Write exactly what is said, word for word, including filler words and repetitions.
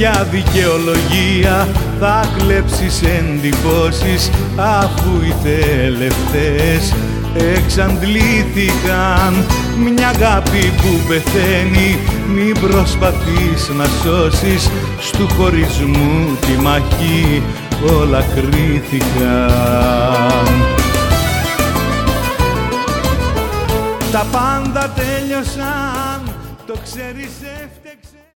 ποια δικαιολογία θα κλέψεις εντυπώσεις, αφού οι τελευταίες εξαντλήθηκαν. Μια αγάπη που πεθαίνει μην προσπαθείς να σώσεις, στου χωρισμού τη μαχή όλα κρίθηκαν. Τα πάντα τέλειωσαν, το ξέρεις, έφτεξε.